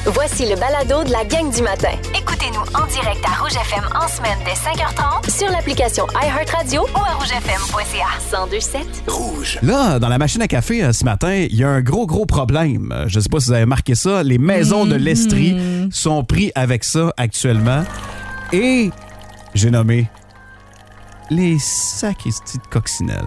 Voici le balado de la gang du matin. Écoutez-nous en direct à Rouge FM en semaine dès 5h30 Sur l'application iHeartRadio ou à rougefm.ca. 1027. Rouge. Là, dans la machine à café ce matin, il y a un gros problème. Je ne sais pas si vous avez marqué ça. Les maisons de l'Estrie sont pris avec ça actuellement. Et j'ai nommé les sacristies de coccinelles.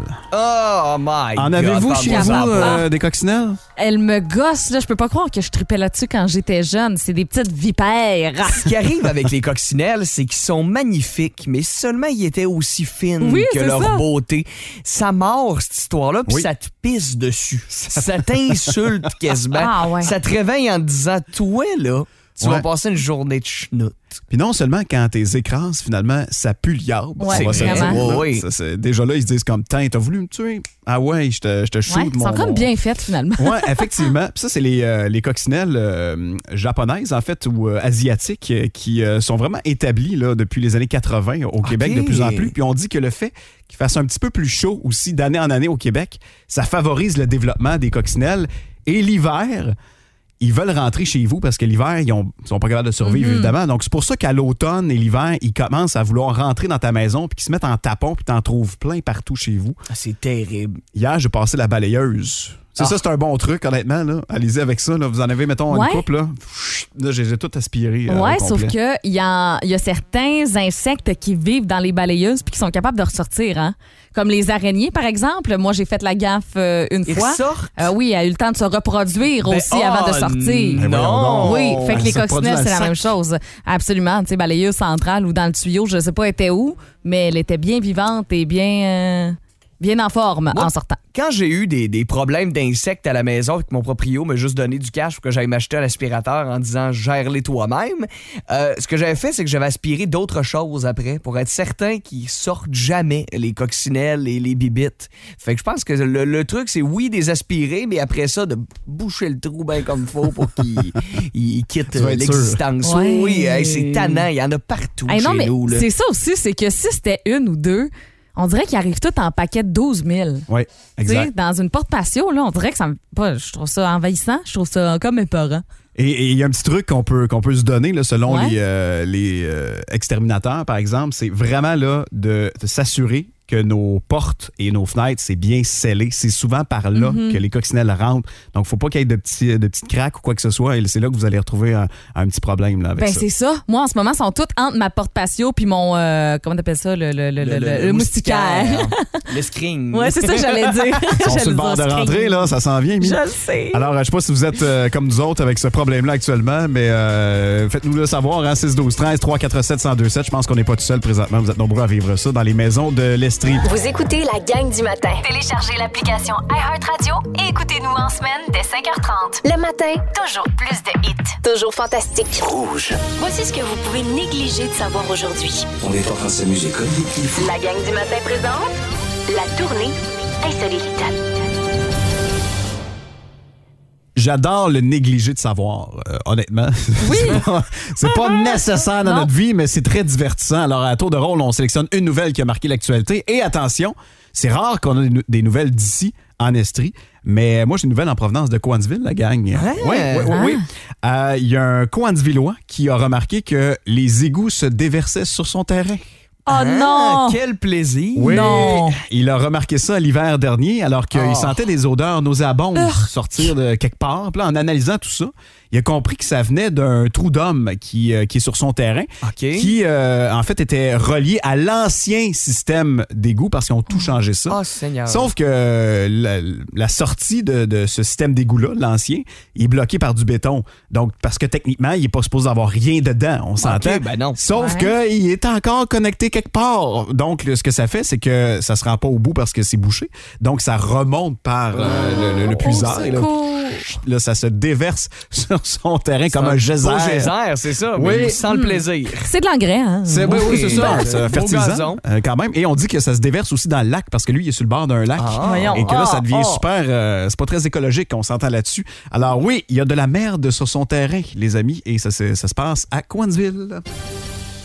Oh my God! En avez-vous chez vous des coccinelles? Elle me gosse, là. Je peux pas croire que je tripais là-dessus quand j'étais jeune. C'est des petites vipères. Ce qui arrive avec les coccinelles, c'est qu'ils sont magnifiques, mais seulement ils étaient aussi fines que leur beauté. Ça mord, cette histoire-là, puis ça te pisse dessus. Ça t'insulte quasiment. Ah, ouais. Ça te réveille en te disant, toi, là, tu vas passer une journée de chenoute. Puis non seulement quand t'es écrases, finalement, ça pue le diable. Ouais, on va se vraiment. dire. Oui. Déjà là, ils se disent comme, t'as voulu me tuer? Ah ouais, je te shoot. Ouais, ils sont comme bien faites, finalement. Oui, effectivement. Puis ça, c'est les coccinelles japonaises, en fait, ou asiatiques, qui sont vraiment établies là, depuis les années 80 au Québec de plus en plus. Puis on dit que le fait qu'il fasse un petit peu plus chaud aussi d'année en année au Québec, ça favorise le développement des coccinelles. Et l'hiver, ils veulent rentrer chez vous parce que l'hiver, ils sont pas capables de survivre, évidemment. Donc, c'est pour ça qu'à l'automne et l'hiver, ils commencent à vouloir rentrer dans ta maison puis qu'ils se mettent en tapon puis t'en trouves plein partout chez vous. Ah, c'est terrible. Hier, j'ai passé la balayeuse. Ça, c'est un bon truc, honnêtement. Là. Allez-y avec ça. Là. Vous en avez, mettons, une coupe. Là, j'ai tout aspiré. Oui, sauf qu'il y a certains insectes qui vivent dans les balayeuses puis qui sont capables de ressortir. Hein? Comme les araignées, par exemple. Moi, j'ai fait la gaffe une fois. Ressortent? Oui, elle a eu le temps de se reproduire aussi avant de sortir. Non! Oui, fait que les Ça produit coccinelles, dans c'est le la même sac. chose. Absolument. Tu sais, balayeuse centrale ou dans le tuyau, je sais pas elle était où, mais elle était bien vivante et bien en forme en sortant. Quand j'ai eu des problèmes d'insectes à la maison avec mon proprio m'a juste donné du cash pour que j'aille m'acheter un aspirateur en disant gère-les toi-même, ce que j'avais fait, c'est que j'avais aspiré d'autres choses après pour être certain qu'ils sortent jamais les coccinelles et les bibites. Fait que je pense que le truc, c'est oui, des aspirer, mais après ça, de boucher le trou bien comme il faut pour qu'ils quittent l'existence. Ouais. Oui, c'est tannant, il y en a partout Non, chez mais nous. Là. c'est ça aussi, c'est que si c'était une ou deux, on dirait qu'ils arrivent tous en paquet de 12 000. Oui, exact. T'sais, dans une porte patio, là, on dirait que ça me. Je trouve ça envahissant. Je trouve ça comme mes parents. Et il y a un petit truc qu'on peut se donner là, selon les exterminateurs, par exemple, c'est vraiment là, de s'assurer que nos portes et nos fenêtres, c'est bien scellé. C'est souvent par là que les coccinelles rentrent. Donc, il ne faut pas qu'il y ait de petites craques ou quoi que ce soit. Et c'est là que vous allez retrouver un petit problème là, avec ça. C'est ça. Moi, en ce moment, ils sont toutes entre ma porte patio puis mon... comment t'appelles ça? Le moustiquaire. Le screen. Ouais, c'est ça que j'allais dire. Ils sont sur le bord de rentrer, là, ça s'en vient. Je le sais. Alors, je ne sais pas si vous êtes comme nous autres avec ce problème-là actuellement, mais faites-nous le savoir, hein, 612-13-347-1027. Je pense qu'on n'est pas tout seul présentement. Vous êtes nombreux à vivre ça dans les maisons de l'Estrie. Vous écoutez la gang du matin. Téléchargez l'application iHeartRadio et écoutez-nous en semaine dès 5h30. Le matin, Toujours plus de hits. toujours fantastique. Rouge. Voici ce que vous pouvez négliger de savoir aujourd'hui. On est en train de s'amuser comme des petits fous. La gang du matin présente la tournée insolite. J'adore le négligé de savoir, honnêtement. Oui. c'est pas nécessaire dans Non. notre vie, mais c'est très divertissant. Alors, à tour de rôle, on sélectionne une nouvelle qui a marqué l'actualité. Et attention, c'est rare qu'on ait des nouvelles d'ici, en Estrie. Mais moi, j'ai une nouvelle en provenance de Coansville, la gang. Oui. Il y a un Coansvillois qui a remarqué que les égouts se déversaient sur son terrain. Oh non! Quel plaisir! Oui, Non. il a remarqué ça l'hiver dernier alors qu'il sentait des odeurs nauséabondes sortir de quelque part. Puis là, en analysant tout ça, il a compris que ça venait d'un trou d'homme qui est sur son terrain, qui en fait était relié à l'ancien système d'égout parce qu'ils ont tout changé ça. Oh Seigneur! Sauf que la sortie de ce système d'égout-là, l'ancien, il est bloqué par du béton. Donc, parce que techniquement, il n'est pas supposé avoir rien dedans, on s'entend. Ben non. Sauf qu'il est encore connecté quelque part. Donc, ce que ça fait, c'est que ça se rend pas au bout parce que c'est bouché. Donc, ça remonte par le puiseur. c'est Et là, cool. là, ça se déverse sur son terrain comme un geyser. Beau geyser, c'est ça. Oui. Mais sans le plaisir. C'est de l'engrais, hein? Oui, c'est ça. C'est Beau fertilisant gazon. quand même. Et on dit que ça se déverse aussi dans le lac parce que lui, il est sur le bord d'un lac. Voyons. Et que là, ça devient super... c'est pas très écologique, on s'entend là-dessus. Alors oui, il y a de la merde sur son terrain, les amis, et ça se passe à Coansville.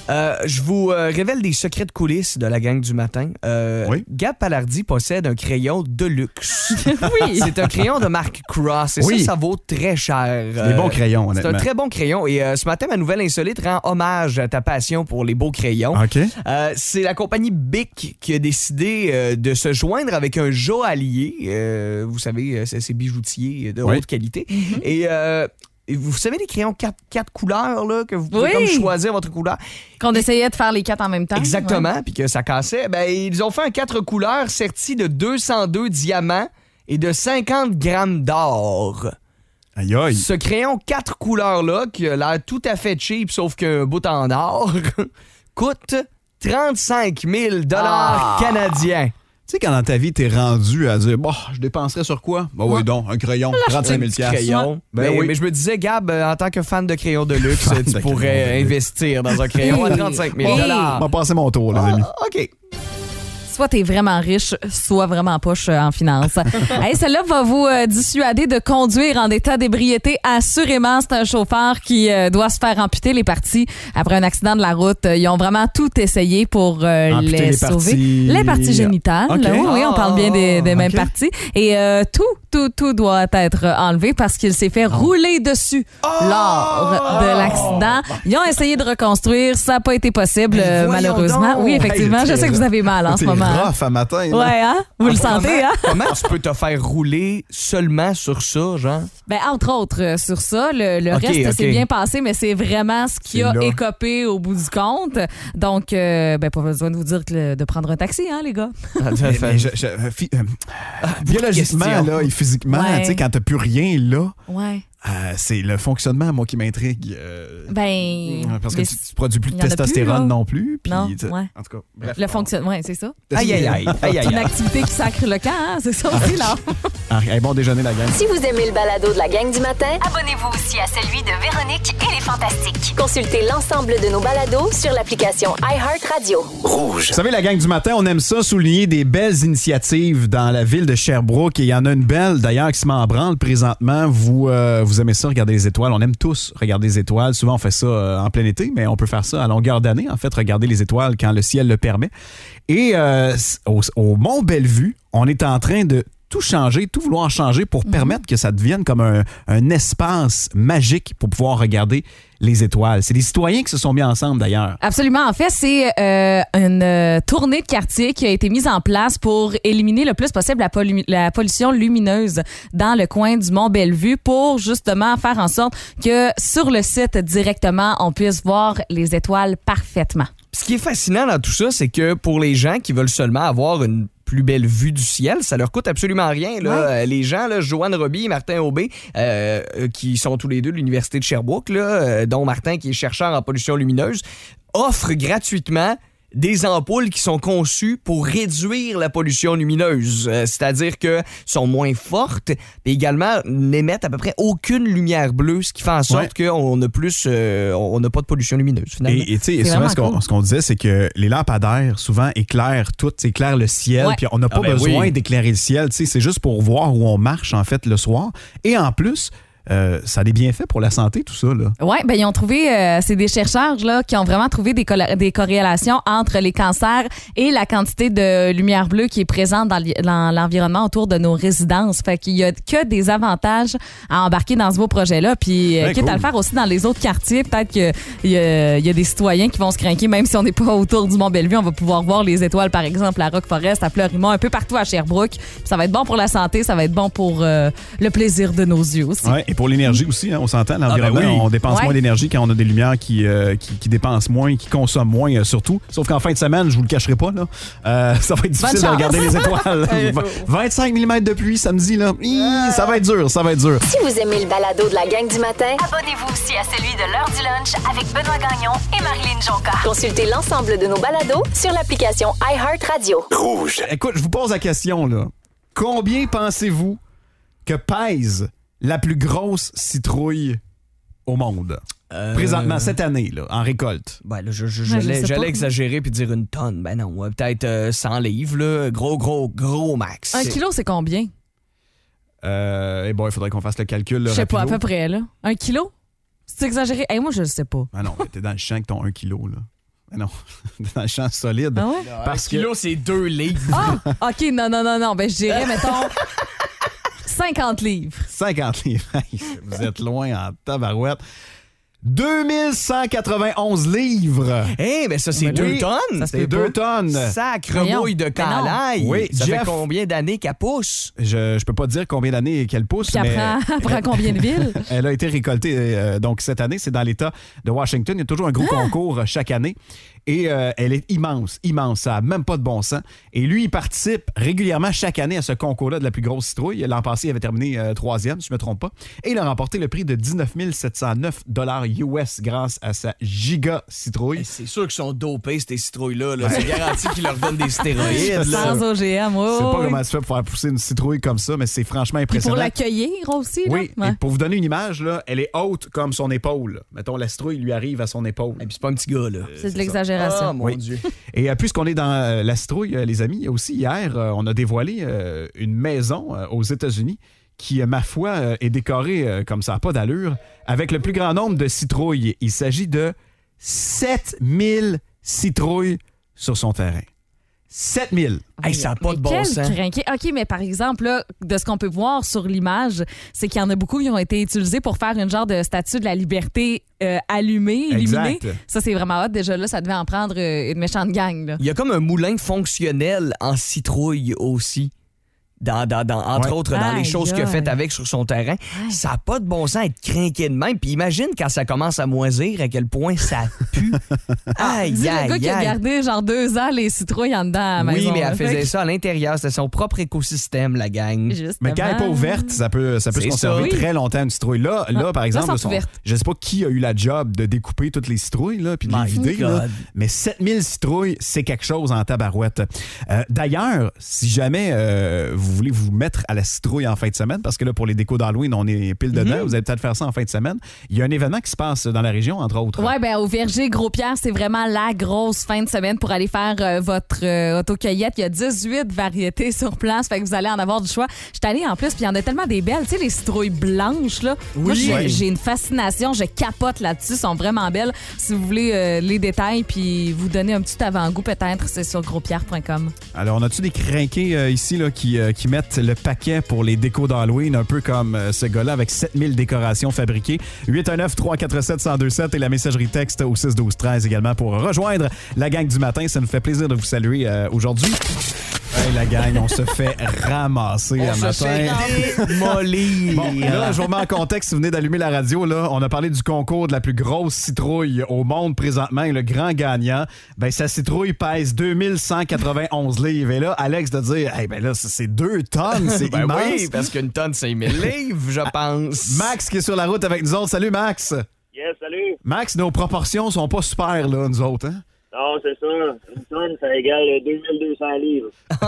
Je vous révèle des secrets de coulisses de la gang du matin. Oui. Gab Palardy possède un crayon de luxe. Oui. C'est un crayon de marque Cross et Oui. ça vaut très cher. C'est des bons crayons, C'est honnêtement. un très bon crayon. Et ce matin, ma nouvelle insolite rend hommage à ta passion pour les beaux crayons. OK. C'est la compagnie Bic qui a décidé de se joindre avec un joaillier. Vous savez, c'est ces bijoutiers de Oui. haute qualité. Et vous savez les crayons 4 couleurs là, que vous pouvez Oui. comme choisir votre couleur? Qu'on essayait de faire les 4 en même temps. Exactement, Ouais. puis que ça cassait. Ben, ils ont fait un 4 couleurs serti de 202 diamants et de 50 grammes d'or. Aïe, aïe. Ce crayon 4 couleurs-là, qui a l'air tout à fait cheap, sauf qu'un bout en or, coûte 35 000 canadiens. Tu sais, quand dans ta vie, t'es rendu à dire, je dépenserais sur quoi? Oui, donc, un crayon, 35 000 Crayon. Ben oui. Mais je me disais, Gab, en tant que fan de crayons de luxe, Fan tu de pourrais crayons de luxe. investir dans un crayon à 35 000 Hey. On va passer mon tour, les amis. OK. Soit t'es vraiment riche, soit vraiment poche en finance. Hey, celle-là va vous dissuader de conduire en état d'ébriété. Assurément, c'est un chauffeur qui doit se faire amputer les parties après un accident de la route. Ils ont vraiment tout essayé pour Amputer les les sauver. parties- Les parties génitales. OK. Oui, on parle bien des mêmes OK. parties. Et tout doit être enlevé parce qu'il s'est fait rouler dessus lors de l'accident. Ils ont essayé de reconstruire. Ça n'a pas été possible, Ben, voyons malheureusement. donc. Oui, effectivement. Hey, Je sais que vous avez mal en ce T'es moment. rough à matin. là. Ouais, hein? Vous le sentez, hein? Comment tu peux te faire rouler seulement sur ça, genre? Ben, entre autres, sur ça, le OK, reste OK. s'est bien passé, mais c'est vraiment ce qui C'est a là. écopé au bout du compte. Donc, pas besoin de vous dire de prendre un taxi, hein, les gars? Biologiquement questions. là, et physiquement, Ouais. tu sais, quand t'as plus rien là, Ouais. c'est le fonctionnement, moi, qui m'intrigue. Parce que mais tu produis plus de il y en a plus, testostérone là. non plus. Puis, Non, tu sais, ouais. En tout cas, bref. le fonctionnement, ouais, c'est ça. Aïe, aïe, aïe. Aïe, aïe, Une aïe. activité qui sacre le camp, hein? C'est ça aussi, là. Hey, bon déjeuner, la gang. Si vous aimez le balado de la gang du matin, Abonnez-vous aussi à celui de Véronique et les Fantastiques. consultez l'ensemble de nos balados sur l'application iHeartRadio. Rouge. Vous savez, la gang du matin, on aime ça, souligner des belles initiatives dans la ville de Sherbrooke. Et il y en a une belle, d'ailleurs, qui se met en branle présentement. Vous aimez ça, regarder les étoiles. On aime tous regarder les étoiles. Souvent, on fait ça en plein été, mais on peut faire ça à longueur d'année, en fait, regarder les étoiles quand le ciel le permet. Et au Mont-Bellevue, on est en train de tout changer, tout vouloir changer pour permettre que ça devienne comme un espace magique pour pouvoir regarder les étoiles. C'est des citoyens qui se sont mis ensemble, d'ailleurs. Absolument. En fait, c'est une tournée de quartier qui a été mise en place pour éliminer le plus possible la pollution lumineuse dans le coin du Mont-Bellevue pour justement faire en sorte que sur le site directement, on puisse voir les étoiles parfaitement. Ce qui est fascinant dans tout ça, c'est que pour les gens qui veulent seulement avoir une plus belle vue du ciel, ça leur coûte absolument rien. Là. Les gens, là, Joanne Roby et Martin Aubé, qui sont tous les deux de l'Université de Sherbrooke, là, dont Martin qui est chercheur en pollution lumineuse, offrent gratuitement des ampoules qui sont conçues pour réduire la pollution lumineuse. C'est-à-dire que sont moins fortes et également n'émettent à peu près aucune lumière bleue, ce qui fait en sorte qu'on a plus, on n'a pas de pollution lumineuse, finalement. Et tu sais, C'est souvent, vraiment ce qu'on disait, c'est que les lampadaires, souvent, éclairent tout, éclairent le ciel, Ouais. puis on n'a pas besoin oui. d'éclairer le ciel, tu sais, c'est juste pour voir où on marche, en fait, le soir. Et en plus, ça a des bienfaits pour la santé, tout ça, là. Oui, ben ils ont trouvé, c'est des chercheurs là, qui ont vraiment trouvé des corrélations entre les cancers et la quantité de lumière bleue qui est présente dans l'environnement autour de nos résidences. Fait qu'il y a que des avantages à embarquer dans ce beau projet-là. Puis, Ouais, quitte cool. à le faire aussi dans les autres quartiers, peut-être qu'il y a des citoyens qui vont se craquer, même si on n'est pas autour du Mont-Bellevue, on va pouvoir voir les étoiles, par exemple, à Rock-Forest, à Fleurimont, un peu partout à Sherbrooke. Puis ça va être bon pour la santé, ça va être bon pour le plaisir de nos yeux aussi. Ouais, et pour l'énergie aussi, hein, on s'entend, l'environnement, oui. on dépense Ouais. moins d'énergie quand on a des lumières qui dépensent moins, qui consomment moins, surtout. Sauf qu'en fin de semaine, je vous le cacherai pas, là, ça va être difficile de chance. regarder les étoiles. 25 mm de pluie samedi, là. Ça va être dur, ça va être dur. Si vous aimez le balado de la gang du matin, Abonnez-vous aussi à celui de l'heure du lunch avec Benoît Gagnon et Marilyn Jonca. consultez l'ensemble de nos balados sur l'application iHeartRadio. Rouge. Écoute, je vous pose la question, là. Combien pensez-vous que pèse la plus grosse citrouille au monde? Présentement, cette année, là, en récolte. Ben là, je sais pas. j'allais exagérer puis dire une tonne. Ben non, peut-être 100 livres, là. Gros max. 1 kilo, c'est combien? Eh bon, il faudrait qu'on fasse le calcul. Là, Je sais pas, à rapido. peu près, là. 1 kilo? C'est exagéré? Moi, je le sais pas. Ah non, mais t'es dans le champ avec ton 1 kilo, là. Non, dans le champ solide. Ah ouais? Parce Un que kilo, c'est 2 livres. Ah, OK, non. Ben, je dirais, mettons, 50 livres. 50 livres. Vous êtes loin en tabarouette. 2191 livres. Mais ça, c'est 2 tonnes. Ça se C'est peut 2 pas. tonnes. Sacre Voyons. mouille de calaille. Oui, ça Jeff. fait combien d'années qu'elle pousse? Je peux pas dire combien d'années qu'elle pousse, Puis mais elle prend combien de villes? elle a été récoltée donc cette année. C'est dans l'État de Washington. Il y a toujours un gros concours chaque année. Et elle est immense. Ça n'a même pas de bon sens. Et lui, il participe régulièrement chaque année à ce concours-là de la plus grosse citrouille. L'an passé, il avait terminé 3e, si je ne me trompe pas. Et il a remporté le prix de 19 709 US grâce à sa giga citrouille. C'est sûr qu'ils sont dopés, ces citrouilles-là. Là. C'est garanti qu'ils leur donnent des stéroïdes. là. Sans OGM, oui. Je sais pas comment ça se fait pour faire pousser une citrouille comme ça, mais c'est franchement Puis pour impressionnant. l'accueillir aussi, là? Oui, Ouais. et pour vous donner une image, là, elle est haute comme son épaule. Mettons, la citrouille lui arrive à son épaule. Et puis c'est pas un petit gars, là. C'est de l'exagération. Ah, mon Oui. Dieu. Et puisqu'on est dans la citrouille, les amis, aussi hier, on a dévoilé une maison aux États-Unis qui, ma foi, est décorée comme ça, pas d'allure, avec le plus grand nombre de citrouilles. Il s'agit de 7000 citrouilles sur son terrain. 7000. Hey, ça n'a pas Mais de bon quel sens. crinqué. OK, mais par exemple, là, de ce qu'on peut voir sur l'image, c'est qu'il y en a beaucoup qui ont été utilisés pour faire une genre de statue de la liberté allumée, illuminée. Exact. Ça, c'est vraiment hot. Déjà là, ça devait en prendre une méchante gang. Là. Il y a comme un moulin fonctionnel en citrouille aussi. Entre autres, dans les Aïe, choses qu'il a aïe. faites avec sur son terrain. Ça n'a pas de bon sens être crinqué de même. Puis imagine quand ça commence à moisir, à quel point ça pue. Aïe, Dis le aïe, gars qui a aïe. gardé genre 2 ans les citrouilles en dedans à la Oui, maison. mais là. elle faisait Fait ça à l'intérieur. C'était son propre écosystème, la gang. que, justement. Mais quand elle n'est pas ouverte, ça peut se C'est conserver ça. très longtemps, une citrouille. Là, par exemple, sont ouvertes. je ne sais pas qui a eu la job de découper toutes les citrouilles là, puis de les My vider. Là, God. mais 7000 citrouilles, c'est quelque chose en tabarouette. D'ailleurs, si jamais vous voulez vous mettre à la citrouille en fin de semaine, parce que là, pour les décos d'Halloween, on est pile dedans, vous allez peut-être faire ça en fin de semaine. Il y a un événement qui se passe dans la région, entre autres. Ouais, ben au Verger Gros-Pierre, c'est vraiment la grosse fin de semaine pour aller faire votre autocueillette. Il y a 18 variétés sur place, fait que vous allez en avoir du choix. Je suis allée en plus, puis il y en a tellement des belles. Tu sais, les citrouilles blanches, là. Moi, j'ai une fascination, je capote là-dessus, elles sont vraiment belles. Si vous voulez les détails, puis vous donner un petit avant-goût, peut-être, c'est sur grospierre.com. Alors, on a-tu des crinqués ici là, qui mettent le paquet pour les décos d'Halloween, un peu comme ce gars-là avec 7000 décorations fabriquées? 819-347-1027 et la messagerie texte au 612-13 également pour rejoindre la gang du matin. Ça nous fait plaisir de vous saluer aujourd'hui. Hey, la gang, on se fait ramasser On un se matin. fait démolir. Bon, là, je vous remets en contexte. Si vous venez d'allumer la radio, là, on a parlé du concours de la plus grosse citrouille au monde présentement. Et le grand gagnant, ben, sa citrouille pèse 2191 livres. Et là, Alex de dire, hey, ben là, c'est 2 tonnes, c'est Ben immense. oui, parce qu'une tonne, c'est 1000 livres, je pense. Max qui est sur la route avec nous autres. Salut, Max. Yes, salut. Max, nos proportions sont pas super, là, nous autres. Hein? Non, c'est ça. Une tonne, ça égale 2200 livres.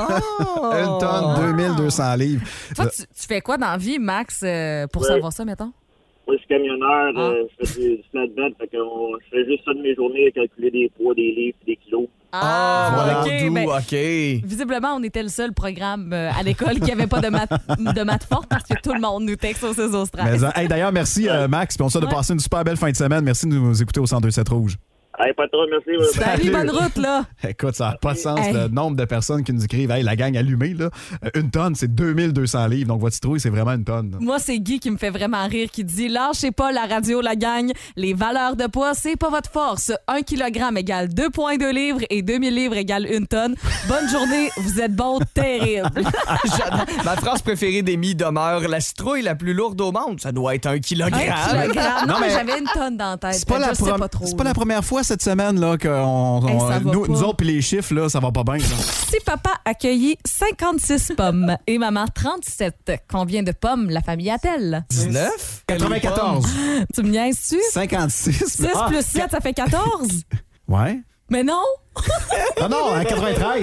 Une tonne, 2200 livres. Toi, tu fais quoi dans la vie, Max, pour Ouais. savoir ça, mettons? Moi, je suis camionneur, je fais du flatbed, fait que je fais juste ça de mes journées, calculer des poids, des livres, des kilos. Voilà, OK, d'où, ben, OK. visiblement, on était le seul programme à l'école qui avait pas de maths forte parce que tout le monde nous texte au 6 au 13. Mais, hey, d'ailleurs, merci, Max. Puis on souhaite de passer une super belle fin de semaine. Merci de nous écouter au 102.7 Rouge. Hey, pas trop, merci. Salut, bonne route, là! Écoute, ça n'a pas de sens, Hey. le nombre de personnes qui nous écrivent. Hey, la gang allumée, là. Une tonne, c'est 2200 livres. Donc, votre citrouille, c'est vraiment une tonne. Moi, c'est Guy qui me fait vraiment rire, qui dit « Lâchez pas la radio, la gang. Les valeurs de poids, c'est pas votre force. 1 kg égale 2,2 livres et 2000 livres égale 1 tonne. Bonne journée, vous êtes bon, terrible. J'adore. Ma phrase préférée d'Amy demeure la citrouille la plus lourde au monde. Ça doit être 1 kilogramme. 1 kilogramme. Non, Non, mais mais j'avais une tonne dans la tête. C'est pas, Je sais pas trop. c'est pas la première fois cette semaine là, que Hey, ça va nous pas. autres, puis les chiffres, là, ça va pas bien. là. Si papa a cueilli 56 pommes et maman 37, combien de pommes la famille a-t-elle? 19? 94. Tu me niaises-tu? 56. 6 plus 7, ça fait 14? Ouais. Mais non! Non, non, à 93.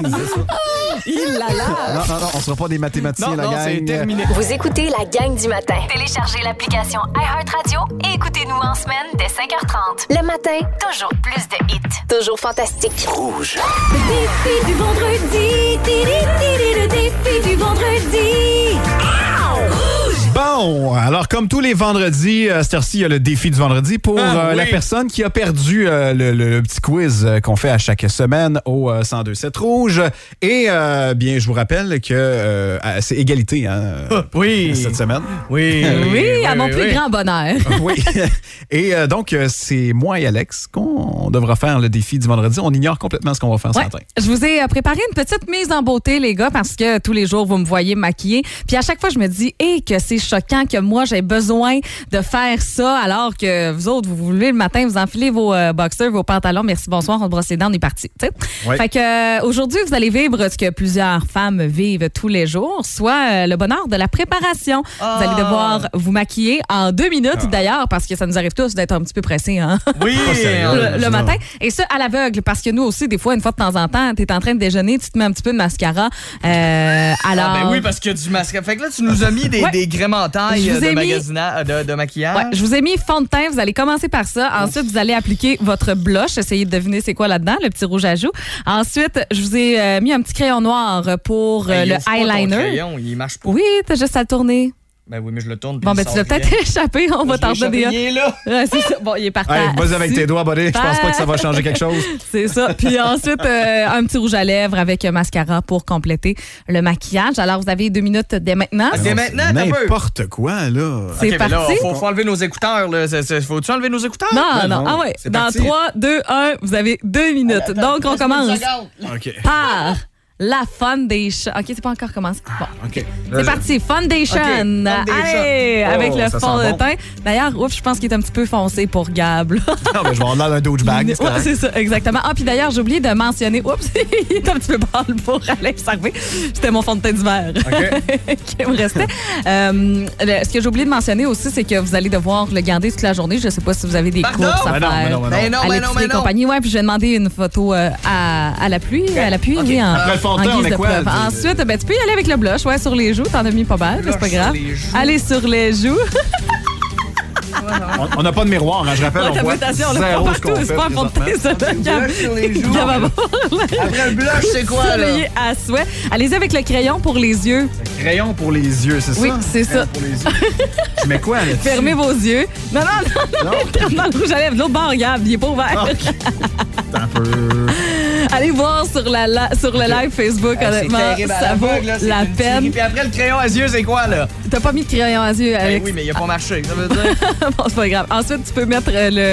Il l'a là! Non, on sera pas des mathématiciens, Non, la non, gang. c'est terminé. Vous écoutez la gang du matin. Téléchargez l'application iHeartRadio et écoutez-nous en semaine dès 5h30. Le matin, Toujours plus de hits. toujours fantastique. Rouge. Le défi du vendredi. Le défi du vendredi. Bon, Bon, alors comme tous les vendredis, à cette heure-ci, il y a le défi du vendredi pour la personne qui a perdu le petit quiz qu'on fait à chaque semaine au 102.7 Rouge. Et bien, je vous rappelle que c'est égalité cette semaine. Oui, à mon plus grand bonheur. Oui. Et donc, c'est moi et Alex qu'on devra faire le défi du vendredi. On ignore complètement ce qu'on va faire ce matin. Je vous ai préparé une petite mise en beauté, les gars, parce que tous les jours, vous me voyez maquillée. Puis à chaque fois, je me dis, que c'est choquant que moi, j'ai besoin de faire ça, alors que vous autres, vous vous levez le matin, vous enfilez vos boxers, vos pantalons. Merci, bonsoir, on se brosse les dents, on est parti. Oui. Fait que aujourd'hui, vous allez vivre ce que plusieurs femmes vivent tous les jours, soit le bonheur de la préparation. Vous allez devoir vous maquiller en 2 minutes, d'ailleurs, parce que ça nous arrive tous d'être un petit peu pressés Oui, le matin. Et ça, à l'aveugle, parce que nous aussi, des fois, une fois de temps en temps, t'es en train de déjeuner, tu te mets un petit peu de mascara. Alors... oui, parce qu'il y a du mascara. Fait que là, tu nous as mis des grémentailles de maquillage. Ouais, je vous ai mis fond de teint. Vous allez commencer par ça. Ensuite, vous allez appliquer votre blush. Essayez de deviner c'est quoi là-dedans, le petit rouge à joues. Ensuite, je vous ai mis un petit crayon noir pour le eyeliner. Ton crayon, il marche pas. Oui, t'as juste à tourner. Ben oui, mais je le tourne. Bon, ben tu l'as peut-être échappé. On va t'en donner Il est là. Ouais, c'est ça. Bon, il est parti. Vas-y avec tes doigts, buddy. Je pense pas que ça va changer quelque chose. C'est ça. Puis ensuite, un petit rouge à lèvres avec mascara pour compléter le maquillage. Alors, vous avez 2 minutes dès maintenant. Dès maintenant, t'as peu. N'importe quoi, là. C'est parti. Là, faut enlever nos écouteurs. Là. Faut-tu enlever nos écouteurs? Non. Ah ouais. Dans 3, 2, 1, vous avez 2 minutes. Donc, on commence par... la foundation. OK, c'est pas encore commencé. Bon. OK. C'est parti. Foundation. Allez, avec le fond de teint. D'ailleurs, je pense qu'il est un petit peu foncé pour Gab. Non, mais je vais en avoir un douchebag. Ouais, c'est ça, exactement. Ah, puis d'ailleurs, j'ai oublié de mentionner. Il est un petit peu pâle pour Alex Harvey. C'était mon fond de teint d'hiver qui me restait. Ce que j'ai oublié de mentionner aussi, c'est que vous allez devoir le garder toute la journée. Je sais pas si vous avez des courses à faire. À l'épicerie et compagnie. Ouais, puis je vais demander une photo à l'appui. À l'appui, oui, en guise de preuve. Ensuite, tu peux y aller avec le blush, sur les joues. T'en as mis pas mal, c'est pas grave. Allez sur les joues. On n'a pas de miroir, je rappelle. On voit zéro ce qu'on fait. C'est pas un fond de teint, ça. Blush sur les joues. Après le blush, c'est quoi, là? À souhait. Allez-y avec le crayon pour les yeux. Le crayon pour les yeux, c'est ça? Oui, c'est ça. Pour les yeux. Tu mets quoi là-dessus? Fermez vos yeux. Non. Dans le rouge à lèvres, l'autre bord, regarde, il est pas ouvert. Un peu... Allez voir sur le live Facebook, honnêtement, ça vaut la peine. Puis après, le crayon à yeux, c'est quoi, là? T'as pas mis de crayon à yeux, Alex? Oui, mais il a pas marché, ça veut dire. Bon, c'est pas grave. Ensuite, tu peux mettre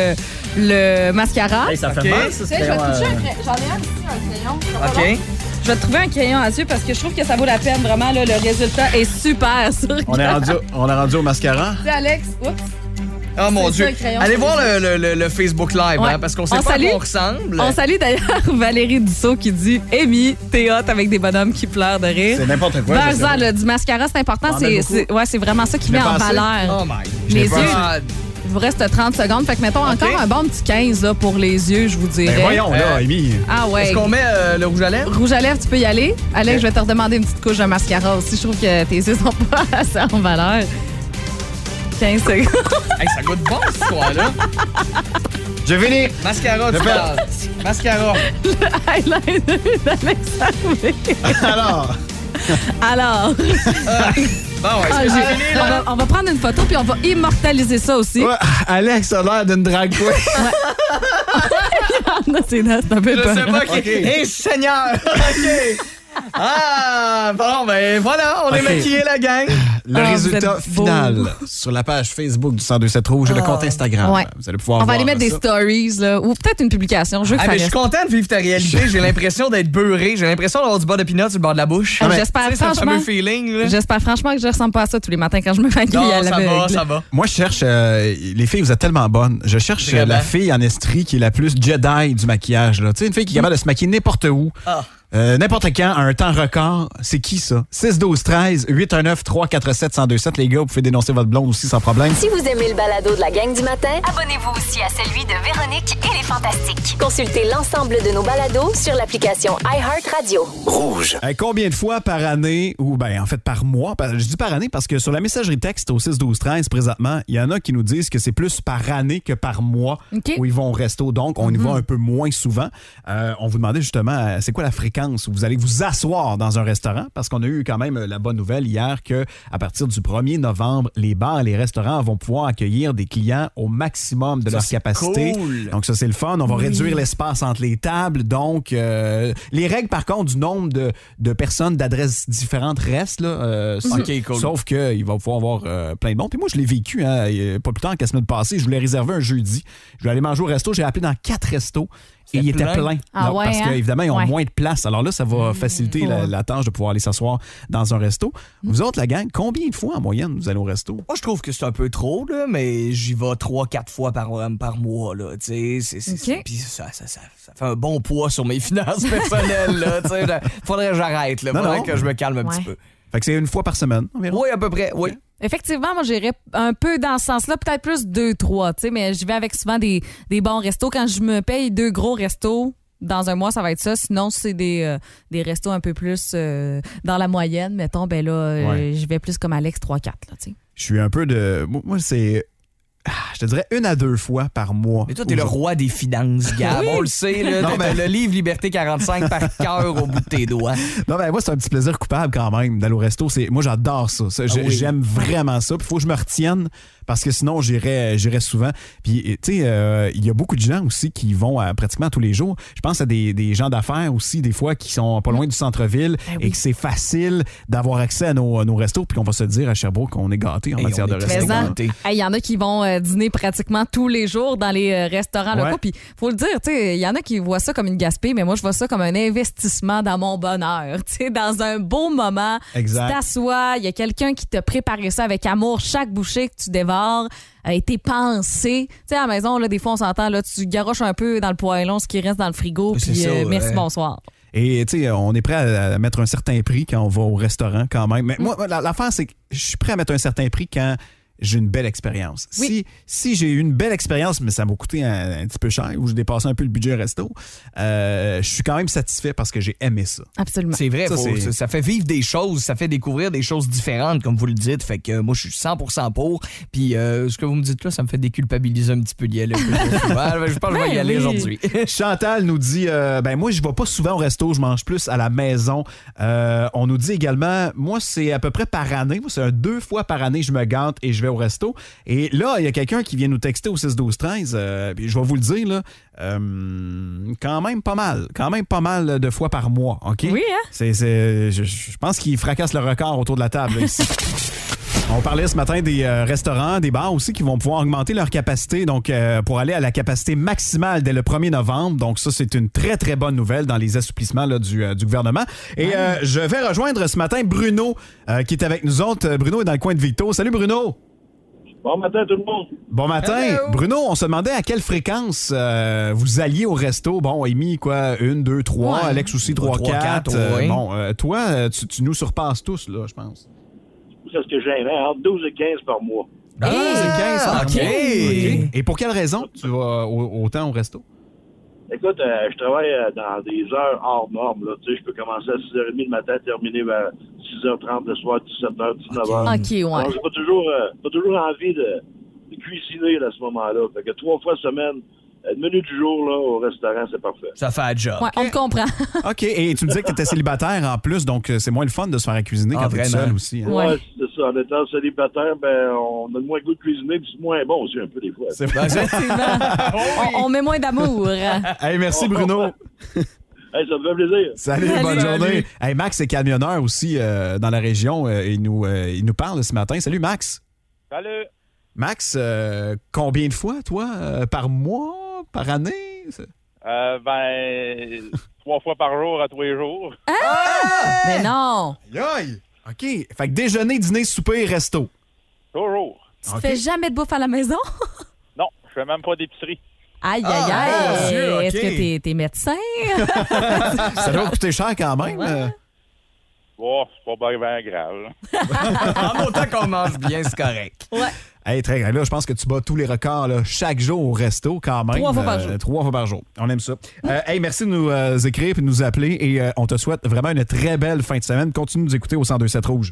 le mascara. Hey, ça fait mal, ça, Je vais te toucher un crayon. J'en ai un ici, un crayon. OK. Je vais te trouver un crayon à yeux parce que je trouve que ça vaut la peine. Vraiment, là, le résultat est super sur On est rendu au mascara? C'est Alex. Oups. Oh mon Dieu. Allez voir le Facebook Live, parce qu'on sait pas à quoi on ressemble. On salue d'ailleurs Valérie Dussault qui dit « Amy, t'es hot avec des bonhommes qui pleurent de rire. » C'est n'importe quoi. Du mascara, c'est important. C'est vraiment ça qui met en valeur. Oh my. Les yeux. Il vous reste 30 secondes. Fait que mettons encore un bon petit 15 là, pour les yeux, je vous dirais. Ben voyons, là, Amy. Ah ouais. Est-ce qu'on met le rouge à lèvres? Rouge à lèvres, tu peux y aller. Alex, je vais te redemander une petite couche de mascara aussi. Je trouve que tes yeux sont pas assez en valeur. 15 secondes. Hey, ça goûte bon, cette histoire-là. J'ai fini. Mascara, tu parles. Mascara. Le eyeliner d'Alex Harvey. Alors. Bon, j'ai fini, là? On va prendre une photo puis on va immortaliser ça aussi. Ouais, Alex a l'air d'une drag queen. C'est un peu Je sais pas qui. Okay. Hey, Seigneur! OK. Ah, bon, ben voilà, on est maquillé, la gang. Le résultat final sur la page Facebook du 102.7 Rouge et le compte Instagram. Ouais. Vous allez pouvoir On va voir aller mettre des stories là, ou peut-être une publication. Je suis content de vivre ta réalité. J'ai l'impression d'être beurré. J'ai l'impression d'avoir du beurre de peanut sur le bord de la bouche. J'espère franchement. Feeling, j'espère franchement que je ressemble pas à ça tous les matins quand je me maquille à l'aveugle. Ça va. Moi, je cherche... les filles, vous êtes tellement bonnes. Je cherche la fille en estrie qui est la plus Jedi du maquillage. Tu sais, une fille qui est capable de se maquiller n'importe où. N'importe quand, à un temps record, c'est qui ça? 6-12-13-819-347-1027. Les gars, vous pouvez dénoncer votre blonde aussi sans problème. Si vous aimez le balado de la gang du matin, Abonnez-vous aussi à celui de Véronique et les Fantastiques. consultez l'ensemble de nos balados sur l'application iHeartRadio. Rouge. Combien de fois par année, ou en fait par mois, je dis par année parce que sur la messagerie texte au 6-12-13 présentement, il y en a qui nous disent que c'est plus par année que par mois où ils vont au resto. Donc, on y va un peu moins souvent. On vous demandait justement, c'est quoi la fréquence fréquence où vous allez vous asseoir dans un restaurant, parce qu'on a eu quand même la bonne nouvelle hier qu'à partir du 1er novembre, les bars et les restaurants vont pouvoir accueillir des clients au maximum de leur capacité. Cool. Donc ça, c'est le fun. On va réduire l'espace entre les tables. Donc, les règles, par contre, du nombre de personnes d'adresses différentes restent. Là, OK, cool. Sauf qu'il va pouvoir avoir plein de monde. Puis moi, je l'ai vécu pas plus tard que la semaine passée. Je voulais réserver un jeudi. Je voulais aller manger au resto. J'ai appelé dans 4 restos. Et il était plein. Ah ouais, parce hein? qu'évidemment, ils ont moins de place. Alors là, ça va faciliter la tâche de pouvoir aller s'asseoir dans un resto. Vous autres, la gang, combien de fois en moyenne vous allez au resto? Moi, je trouve que c'est un peu trop, là, mais j'y vais 3-4 fois par mois. Là, puis ça fait un bon poids sur mes finances personnelles. Là, faudrait que j'arrête. Faudrait que je me calme un petit peu. Fait que c'est une fois par semaine environ? Oui, à peu près, oui. Effectivement, moi, j'irais un peu dans ce sens-là, peut-être plus 2-3, mais je vais avec souvent des bons restos. Quand je me paye 2 gros restos, dans un mois, ça va être ça. Sinon, c'est des restos un peu plus dans la moyenne, mettons, je vais plus comme Alex, 3-4, là, tu sais. Je suis un peu de... Moi, c'est... Je te dirais 1 à 2 fois par mois. Mais toi, t'es le roi des finances, Gab. On le sait, là. T'as le livre Liberté 45 par cœur au bout de tes doigts. Non, mais moi, c'est un petit plaisir coupable quand même d'aller au resto. Moi, j'adore ça. J'aime vraiment ça. Puis il faut que je me retienne parce que sinon, j'irais souvent. Puis, tu sais, il y a beaucoup de gens aussi qui vont pratiquement tous les jours. Je pense à des gens d'affaires aussi, des fois, qui sont pas loin du centre-ville et que c'est facile d'avoir accès à nos restos. Puis on va se dire à Sherbrooke qu'on est gâtés en matière de resto. Il y en a qui vont dîner pratiquement tous les jours dans les restaurants locaux. Puis, faut le dire, tu sais, il y en a qui voient ça comme une gaspille, mais moi, je vois ça comme un investissement dans mon bonheur. Tu sais, dans un beau moment. Exact. Tu t'assois, il y a quelqu'un qui t'a préparé ça avec amour. Chaque bouchée que tu dévores a été pensée. Tu sais, à la maison, là, des fois, on s'entend, là, tu garoches un peu dans le poêlon ce qui reste dans le frigo, puis merci, bonsoir. Et tu sais, on est prêt à mettre un certain prix quand on va au restaurant quand même. Mais moi, l'affaire, c'est que je suis prêt à mettre un certain prix quand j'ai une belle expérience. Oui. Si j'ai eu une belle expérience, mais ça m'a coûté un petit peu cher, ou j'ai dépassé un peu le budget resto, je suis quand même satisfait parce que j'ai aimé ça. Absolument. C'est vrai, Ça, ça fait vivre des choses, ça fait découvrir des choses différentes, comme vous le dites. Fait que moi, je suis 100% pour. Puis ce que vous me dites là, ça me fait déculpabiliser un petit peu d'y aller. Je pense que je vais y aller aujourd'hui. Chantal nous dit, moi, je vais pas souvent au resto, je mange plus à la maison. On nous dit également, moi, c'est à peu près par année. Moi, c'est 2 fois par année, je me gante et je vais au resto. Et là, il y a quelqu'un qui vient nous texter au 6-12-13. Puis je vais vous le dire, là, quand même pas mal de fois par mois, OK? Oui, hein? Je pense qu'il fracasse le record autour de la table, là, ici. On parlait ce matin des restaurants, des bars aussi qui vont pouvoir augmenter leur capacité, donc pour aller à la capacité maximale dès le 1er novembre. Donc ça, c'est une très, très bonne nouvelle dans les assouplissements là, du gouvernement. Et je vais rejoindre ce matin Bruno qui est avec nous autres. Bruno est dans le coin de Victo. Salut Bruno! Bon matin tout le monde. Bon matin. Hello. Bruno, on se demandait à quelle fréquence vous alliez au resto. Bon, Amy, quoi, 1, 2, 3. Ouais. Alex aussi, 3, 4. Toi, tu nous surpasses tous, là, je pense. C'est ce que j'aimerais, entre 12 et 15 par mois. 12 et 15 par mois. OK. Et pour quelle raison tu vas autant au resto? Écoute, je travaille dans des heures hors normes. Là. Tu sais, je peux commencer à 6h30 le matin, terminer vers 6h30 le soir, 17h, 19h. OK, ouais. Alors, j'ai pas toujours envie de cuisiner là, à ce moment-là. Fait que 3 fois semaine, le menu du jour là, au restaurant, c'est parfait. Ça fait un job. Ouais, on te comprend. OK, et tu me disais que tu étais célibataire en plus, donc c'est moins le fun de se faire à cuisiner quand tu es seul aussi. Hein? Ouais, c'est ça. En étant célibataire, on a moins le goût de cuisiner, puis c'est moins bon aussi un peu des fois. C'est vrai. on met moins d'amour. Hey, merci Bruno. Hey, ça me fait plaisir. Salut. Bonne journée. Hey, Max est camionneur aussi dans la région. Il nous parle ce matin. Salut Max. Salut. Max, combien de fois, toi, par mois, par année? 3 fois par jour à tous les jours. Ah! Mais non! Aïe! OK. Fait que déjeuner, dîner, souper, resto. Toujours. Tu te fais jamais de bouffe à la maison? Non, je fais même pas d'épicerie. Aïe. Dieu, Est-ce OK. que t'es médecin? Ça doit coûter cher quand même. Ouais. Oh, c'est pas bien grave. En autant qu'on mange bien, c'est correct. Ouais. Hey, très grave. Là, je pense que tu bats tous les records là, chaque jour au resto quand même. 3 fois par jour. 3 fois par jour. On aime ça. Hey, merci de nous écrire et de nous appeler et on te souhaite vraiment une très belle fin de semaine. Continue de nous écouter au 102.7 Rouge.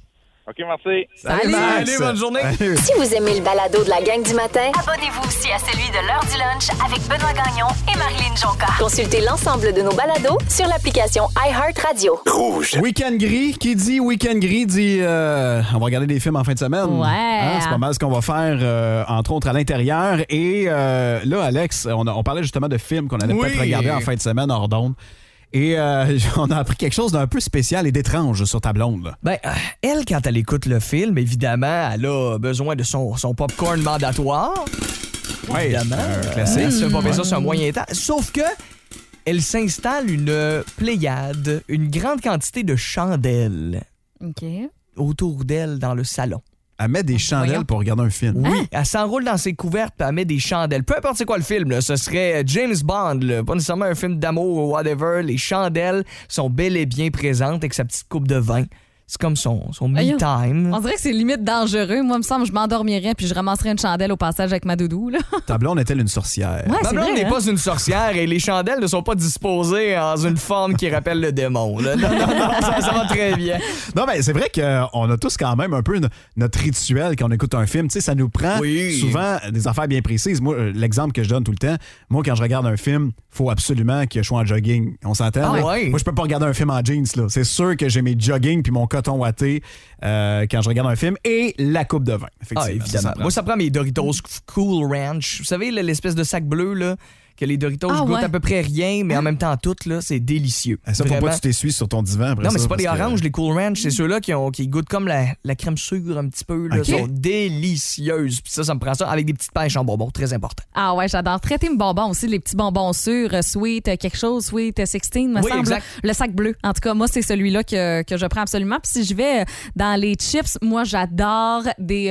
OK, merci. Salut, Max. Salut, bonne journée. Si vous aimez le balado de la gang du matin, Abonnez-vous aussi à celui de l'heure du lunch avec Benoît Gagnon et Marilyn Jonca. consultez l'ensemble de nos balados sur l'application iHeartRadio. Rouge. Week-end gris, qui dit week-end gris dit on va regarder des films en fin de semaine. Ouais. C'est pas mal ce qu'on va faire, entre autres, à l'intérieur. Et là, Alex, on parlait justement de films qu'on allait Oui. peut-être regarder en fin de semaine hors d'onde. Et on a appris quelque chose d'un peu spécial et d'étrange sur ta blonde. Là. Ben, elle, quand elle écoute le film, évidemment, elle a besoin de son popcorn mandatoire. Oui, Évidemment. un classique. Si on pas fait ça sur un moyen temps. Sauf que elle s'installe une pléiade, une grande quantité de chandelles OK. autour d'elle dans le salon. Elle met des chandelles Voyons. pour regarder un film. Oui, elle s'enroule dans ses couvertes puis elle met des chandelles. Peu importe c'est quoi le film, là, ce serait James Bond, là, pas nécessairement un film d'amour ou whatever. Les chandelles sont bel et bien présentes avec sa petite coupe de vin. C'est comme son me-time. On dirait que c'est limite dangereux. Moi, il me semble que je m'endormirais puis je ramasserais une chandelle au passage avec ma doudou. Là. Ta blonde est-elle une sorcière? Ouais, Ma c'est blonde vrai, n'est hein? pas une sorcière et les chandelles ne sont pas disposées dans une forme qui rappelle le démon. Là. Non, ça va très bien. Non, mais c'est vrai qu'on a tous quand même un peu notre rituel quand on écoute un film. Tu sais, ça nous prend Oui. souvent des affaires bien précises. Moi, l'exemple que je donne tout le temps, moi, quand je regarde un film, il faut absolument que je sois en jogging. On s'entend? Ah là? ouais. Moi, je peux pas regarder un film en jeans. Là. C'est sûr que j'ai mes jogging puis mon coton ouaté quand je regarde un film et la coupe de vin. Effectivement. Ah, évidemment. Moi, ça prend mes Doritos Cool Ranch. Vous savez, là, l'espèce de sac bleu, là, que les Doritos Ah, goûtent ouais. à peu près rien, mais en même temps, tout, là, c'est délicieux. Ça, faut pas Vraiment. que tu t'essuies sur ton divan après Non, mais ça, c'est pas des parce que- oranges, les Cool Ranch. C'est ceux-là qui goûtent comme la crème sucre un petit peu. Là, Ok. sont délicieuses. Puis ça me prend ça avec des petites pêches en bonbons. Très important. Ah ouais, j'adore. Traiter mes bonbons aussi, les petits bonbons sûrs, sweet, quelque chose, sweet 16, me Oui, semble. exact. Le sac bleu. En tout cas, moi, c'est celui-là que je prends absolument. Puis si je vais dans les chips, moi, j'adore des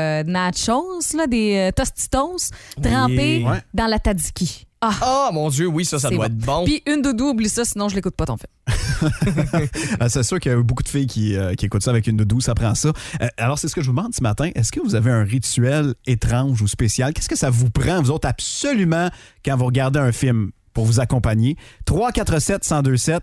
nachos, là, des Tostitos trempés Ouais. dans la tzatziki. Ah, Ah, mon Dieu, oui, ça c'est doit être bon. Puis une doudou, oublie ça, sinon je l'écoute pas ton film. C'est sûr qu'il y a beaucoup de filles qui écoutent ça avec une doudou, ça prend ça. Alors, c'est ce que je vous demande ce matin. Est-ce que vous avez un rituel étrange ou spécial? Qu'est-ce que ça vous prend, vous autres, absolument, quand vous regardez un film pour vous accompagner? 347-1027,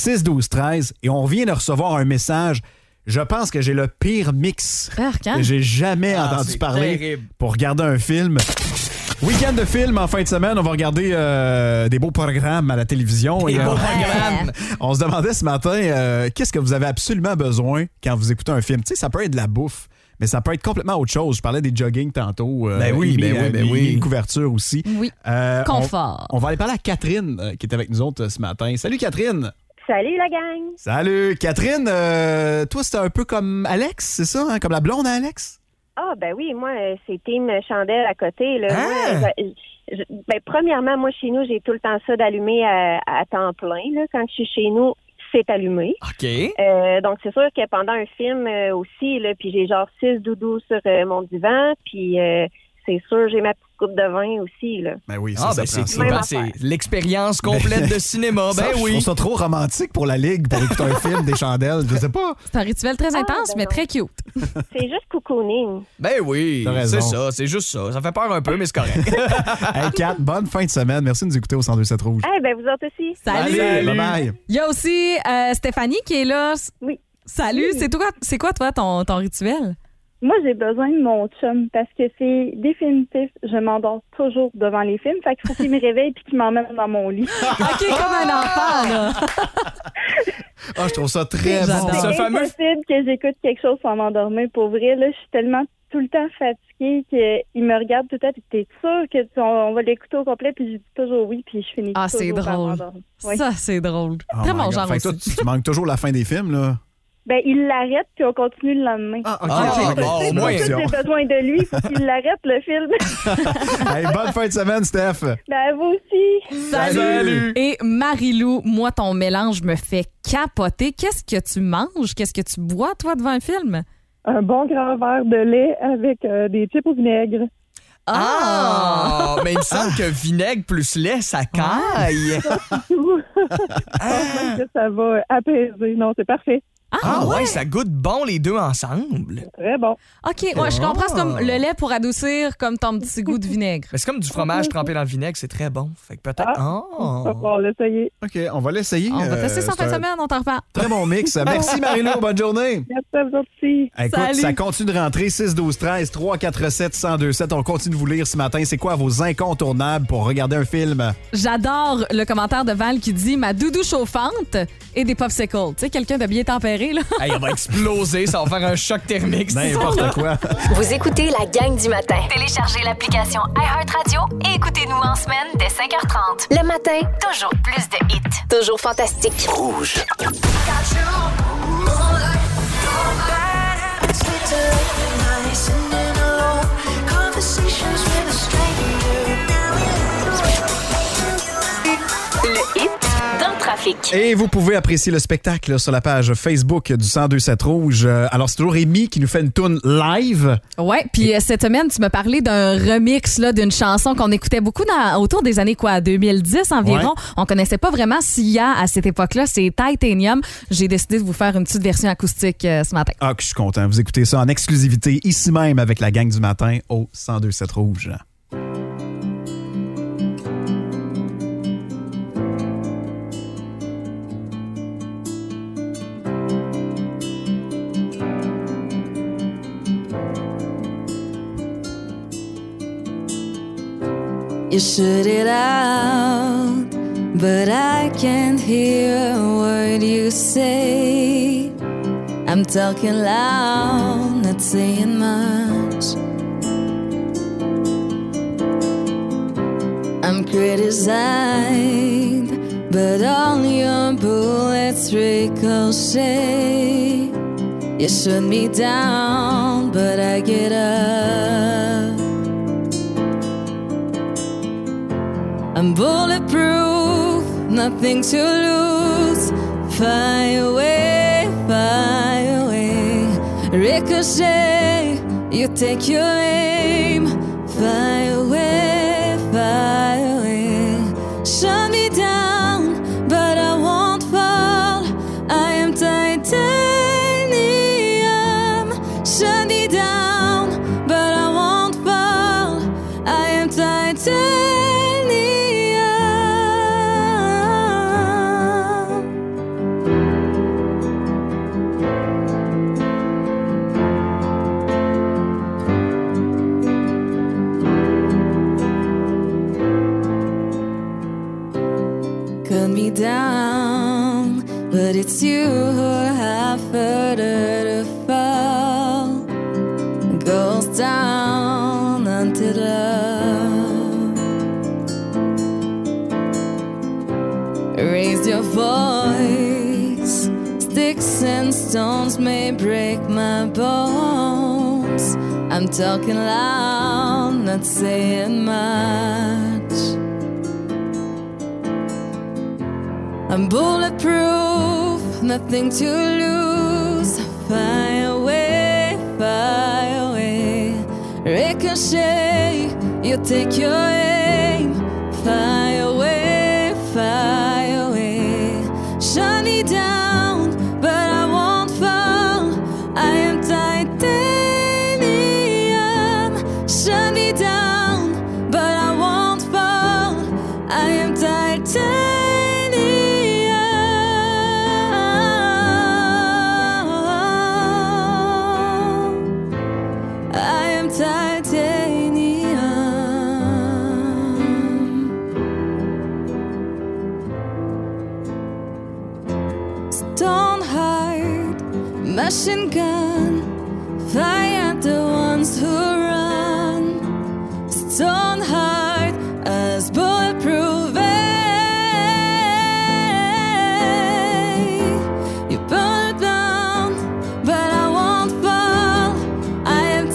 612-13. Et on vient de recevoir un message. Je pense que j'ai le pire mix Arc, hein? que j'ai jamais Ah, entendu c'est parler terrible. pour regarder un film. Week-end de film en fin de semaine, on va regarder des beaux programmes à la télévision. Des Et, beaux programmes. on se demandait ce matin, qu'est-ce que vous avez absolument besoin quand vous écoutez un film? Tu sais, ça peut être de la bouffe, mais ça peut être complètement autre chose. Je parlais des jogging tantôt. Ben oui, Une couverture aussi. Oui. On- Confort. On va aller parler à Catherine qui est avec nous autres ce matin. Salut Catherine! Salut la gang! Salut! Catherine, toi c'était un peu comme Alex, c'est ça? Hein? Comme la blonde à Alex? Ah, ben oui, moi, c'est Team Chandelle à côté. Là. Ah! Moi, ben, premièrement, moi, chez nous, j'ai tout le temps ça d'allumer à temps plein. Là. Quand je suis chez nous, c'est allumé. OK. Donc, c'est sûr que pendant un film aussi, là, puis j'ai genre 6 doudous sur mon divan, puis c'est sûr, j'ai ma petite coupe de vin aussi. Là. Ben oui, Ah, ça ben prend c'est ça. Même c'est affaire. l'expérience complète de cinéma. Ça, Ben Je oui. trouve ça trop romantique pour la Ligue, pour écouter un film, des chandelles, je sais pas. C'est un rituel très intense, ben mais non. très cute. C'est juste cocooning. Ben oui. T'as raison. C'est ça, c'est juste ça. Ça fait peur un peu, mais c'est correct. Hey Kat, bonne fin de semaine. Merci de nous écouter au 102.7 Rouge. Eh ben, vous autres aussi. Salut! Bye-bye. Il y a aussi Stéphanie qui est là. Oui. Salut, Oui. c'est quoi toi ton rituel? Moi, j'ai besoin de mon chum parce que c'est définitif. Je m'endors toujours devant les films. Fait qu'il faut qu'il me réveille puis qu'il m'emmène dans mon lit. OK, comme un enfant, là. Ah, je trouve ça très bon. J'adore. Ce C'est fameux- impossible que j'écoute quelque chose sans m'endormir. Pour vrai, là, je suis tellement tout le temps fatiguée qu'il me regarde tout le temps. Puis t'es sûr que on va l'écouter au complet? Puis je dis toujours oui, puis je finis Ah, c'est toujours par drôle. m'endormir. Oui. Ça, c'est drôle. Oh Très my bon God. genre Fait que aussi. toi, tu manques toujours la fin des films, là. Ben, il l'arrête puis on continue le lendemain. Ah, OK. Ah, OK. bon, au C'est moins. pour ça que j'ai besoin de lui. Il faut qu'il l'arrête, le film. Hey, bonne fin de semaine, Steph. Ben, vous aussi. Salut! Et Marie-Lou, moi, ton mélange me fait capoter. Qu'est-ce que tu manges? Qu'est-ce que tu bois, toi, devant un film? Un bon grand verre de lait avec des chips au vinaigre. Ah! Mais il me semble que vinaigre plus lait, ça caille. Je pense même que ça va apaiser. Non, c'est parfait. Ah ouais, ça goûte bon les deux ensemble. Très bon. OK, ouais, je comprends. C'est comme le lait pour adoucir, comme ton petit goût de vinaigre. Mais c'est comme du fromage trempé dans le vinaigre, c'est très bon. Fait que peut-être... On va l'essayer. OK, on va l'essayer. On va tester ça en fin de semaine, on t'en reparle. Très bon mix. Merci Marie-Lou, bonne journée. Merci à vous aussi. Écoute, Salut. ça continue de rentrer 6 12 13 3 4 7 102 7. On continue de vous lire ce matin. C'est quoi vos incontournables pour regarder un film? J'adore le commentaire de Val qui dit « Ma doudou chauffante et des popsicles ». Tu sais, quelqu'un de bien tempéré, là. Hey, on va exploser, ça va faire un choc thermique. N'importe quoi. Vous écoutez la gang du matin. Téléchargez l'application iHeartRadio et écoutez-nous en semaine dès 5h30. Le matin, toujours plus de hits. Toujours fantastique. Rouge. Le hit dans le trafic. Et vous pouvez apprécier le spectacle là, sur la page Facebook du 1027 Rouge. Alors, c'est toujours Rémi qui nous fait une tourne live. Ouais, puis cette semaine, tu m'as parlé d'un remix là, d'une chanson qu'on écoutait beaucoup autour des années 2010 environ. Ouais. On connaissait pas vraiment Sia à cette époque-là. C'est Titanium. J'ai décidé de vous faire une petite version acoustique ce matin. Ah, que je suis content. Vous écoutez ça en exclusivité ici même avec la gang du matin au 1027 Rouge. You shut it out, but I can't hear a word you say. I'm talking loud, not saying much. I'm criticized, but all your bullets ricochet. You shut me down, but I get up. I'm bulletproof, nothing to lose. Fire away, ricochet. You take your aim. Fire away, shut me down, but I won't fall. I am titanium. Shut me down, but I won't fall. I am titanium. Cut me down, but it's you who have further to fall. Goes down until love. Raise your voice. Sticks and stones may break my bones. I'm talking loud, not saying much. I'm bulletproof, nothing to lose. Fire away, ricochet. You take your aim. Fire away, shut me down, but I won't fall. I am titanium. Shut me down, but I won't fall. I am titanium. Stoneheart, machine gun, fire at the ones who run. Stoneheart, as bulletproof. You burn it down, but I won't fall. I am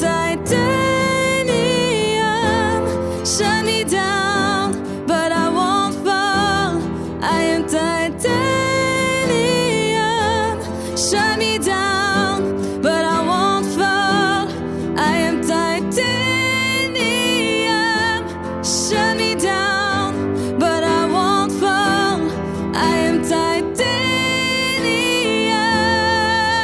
titanium. Shut me down, but I won't fall. I am titanium. Shut me down, but I won't fall. I am titanium. Shut me down, but I won't fall. I am titanium.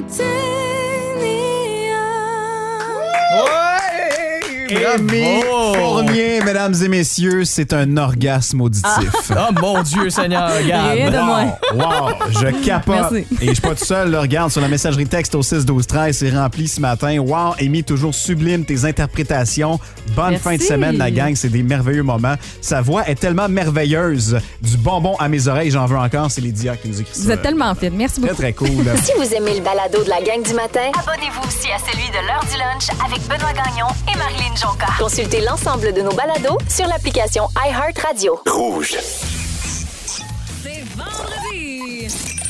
Rémi Fournier, mesdames et messieurs, c'est un orgasme auditif. Oh mon Dieu, Seigneur, regarde. Rien de moins. Wow, je capote. Merci. Et je suis pas tout seul, là, regarde, sur la messagerie texte au 6-12-13, c'est rempli ce matin. Wow, Amy, toujours sublime tes interprétations. Bonne Merci. fin de semaine, la gang, c'est des merveilleux moments. Sa voix est tellement merveilleuse. Du bonbon à mes oreilles, j'en veux encore. C'est Lydia qui nous écrit ça. Vous êtes tellement fine. Merci beaucoup. Très, très cool. Si vous aimez le balado de la gang du matin, abonnez-vous aussi à celui de l'heure du lunch avec Benoît Gagnon et Marilyn Jonca. Consultez l'ensemble de nos balados sur l'application iHeartRadio. Rouge. C'est vendredi.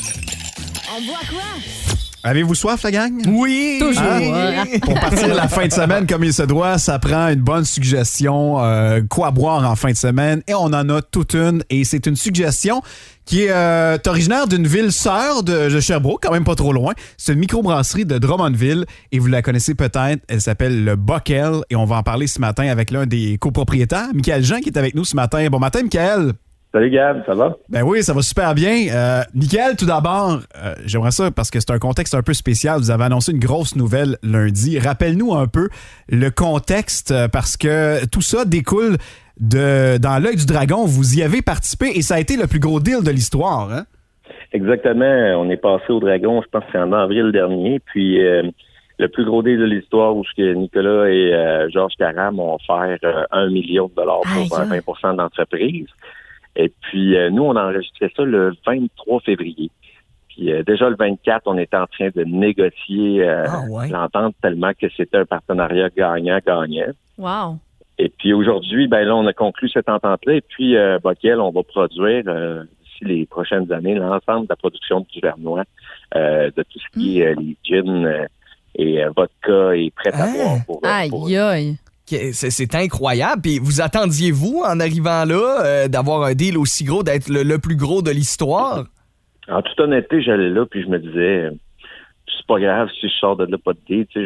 On boit quoi? Avez-vous soif, la gang? Oui! Toujours. Pour partir la fin de semaine comme il se doit, ça prend une bonne suggestion. Quoi boire en fin de semaine? Et on en a toute une. Et c'est une suggestion qui est originaire d'une ville sœur de Sherbrooke, quand même pas trop loin. C'est une microbrasserie de Drummondville. Et vous la connaissez peut-être. Elle s'appelle le Bockel. Et on va en parler ce matin avec l'un des copropriétaires, Michael Jean, qui est avec nous ce matin. Bon matin, Michael. Salut Gab, ça va? Ben oui, ça va super bien. Michael, tout d'abord, j'aimerais ça parce que c'est un contexte un peu spécial. Vous avez annoncé une grosse nouvelle lundi. Rappelle-nous un peu le contexte parce que tout ça découle dans l'œil du dragon. Vous y avez participé et ça a été le plus gros deal de l'histoire, hein? Exactement. On est passé au dragon, je pense que c'est en avril dernier. Puis le plus gros deal de l'histoire où Nicolas et Georges Caram ont offert 1 million de dollars pour 20% d'entreprise. Et puis, nous, on a enregistré ça le 23 février. Puis, déjà le 24, on était en train de négocier l'entente tellement que c'était un partenariat gagnant-gagnant. Wow. Et puis, aujourd'hui, ben là, on a conclu cette entente-là. Et puis, Bockel, on va produire d'ici les prochaines années l'ensemble de la production du Vernois, de tout ce qui est les gins et vodka et prêt à boire pour Aïe, aïe. C'est incroyable. Puis vous attendiez-vous, en arrivant là, d'avoir un deal aussi gros, d'être le plus gros de l'histoire? En toute honnêteté, j'allais là, puis je me disais, c'est pas grave si je sors de là pas de deal, tu sais,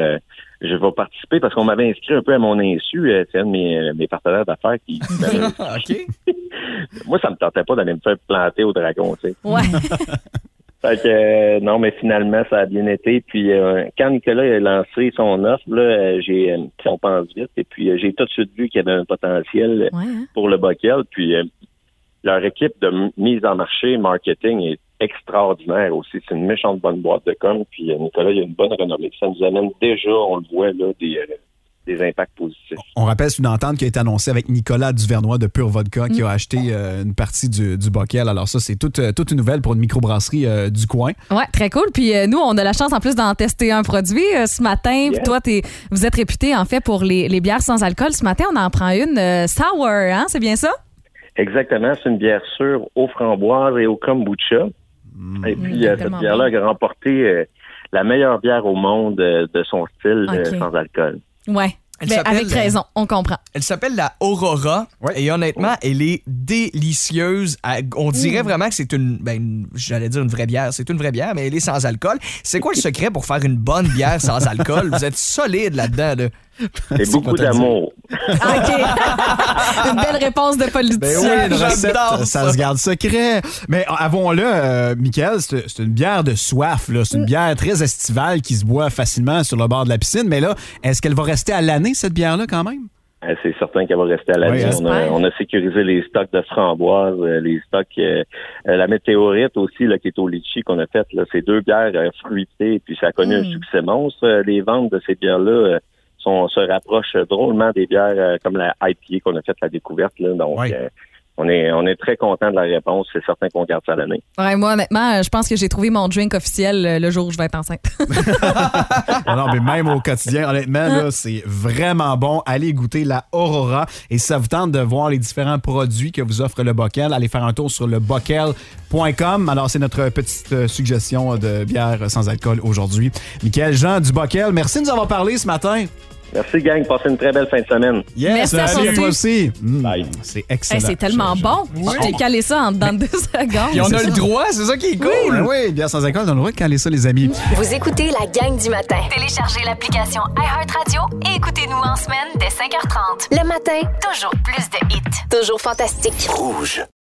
je vais participer parce qu'on m'avait inscrit un peu à mon insu, c'est un de mes partenaires d'affaires qui... OK. Moi, ça me tentait pas d'aller me faire planter au dragon, tu sais. Ouais. Fait que non, mais finalement, ça a bien été. Puis quand Nicolas a lancé son offre, là, on pense vite. Et puis j'ai tout de suite vu qu'il y avait un potentiel pour le Bockel. Puis leur équipe de mise en marché, marketing est extraordinaire aussi. C'est une méchante bonne boîte de com. Puis Nicolas, il a une bonne renommée. Ça nous amène déjà, on le voit là, des impacts positifs. On rappelle, c'est une entente qui a été annoncée avec Nicolas Duvernois de Pure Vodka qui a acheté une partie du Bockel. Alors ça, c'est toute une nouvelle pour une microbrasserie du coin. Ouais, très cool. Puis nous, on a la chance en plus d'en tester un produit ce matin. Yeah. Toi, vous êtes réputé en fait pour les bières sans alcool. Ce matin, on en prend une sour, hein? C'est bien ça? Exactement. C'est une bière sûre aux framboises et au kombucha. Et puis cette bière-là a remporté la meilleure bière au monde de son style sans alcool. Ouais. Ben, avec raison, on comprend. Elle s'appelle la Aurora et honnêtement, elle est délicieuse. On dirait vraiment que c'est j'allais dire une vraie bière. C'est une vraie bière, mais elle est sans alcool. C'est quoi le secret pour faire une bonne bière sans alcool? Vous êtes solide là-dedans, là. Et beaucoup d'amour. OK. Une belle réponse de politicien. Ben oui, une recette, ça se garde secret. Mais avouons-le, Michael, c'est une bière de soif. Là. C'est une bière très estivale qui se boit facilement sur le bord de la piscine. Mais là, est-ce qu'elle va rester à l'année, cette bière-là, quand même? C'est certain qu'elle va rester à l'année. On a sécurisé les stocks de framboises, les stocks, la météorite aussi, là, qui est au litchi qu'on a fait. Là, c'est 2 bières fruitées, puis ça a connu un succès monstre. Les ventes de ces bières-là se rapprochent drôlement des bières comme la IPA qu'on a fait la découverte. Là. Donc, on est très content de la réponse. C'est certain qu'on garde ça à l'année. Ouais, moi, honnêtement, je pense que j'ai trouvé mon drink officiel le jour où je vais être enceinte. Non, mais même au quotidien, honnêtement, là, c'est vraiment bon. Allez goûter la Aurora. Et si ça vous tente de voir les différents produits que vous offre le Bockel, allez faire un tour sur le bockel.com. Alors, c'est notre petite suggestion de bière sans alcool aujourd'hui. Michael Jean du Bockel, merci de nous avoir parlé ce matin. Merci, gang. Passez une très belle fin de semaine. Yes, merci à toi aussi. Bye. C'est excellent. Hey, c'est tellement bon. Oui. Je t'ai calé ça en dedans de 2 secondes. Puis on a le droit, c'est ça qui est cool. Oui, bière sans alcool, on a le droit de caler ça, les amis. Vous écoutez la gang du matin. Téléchargez l'application iHeartRadio et écoutez-nous en semaine dès 5h30. Le matin, toujours plus de hits. Toujours fantastique. Rouge.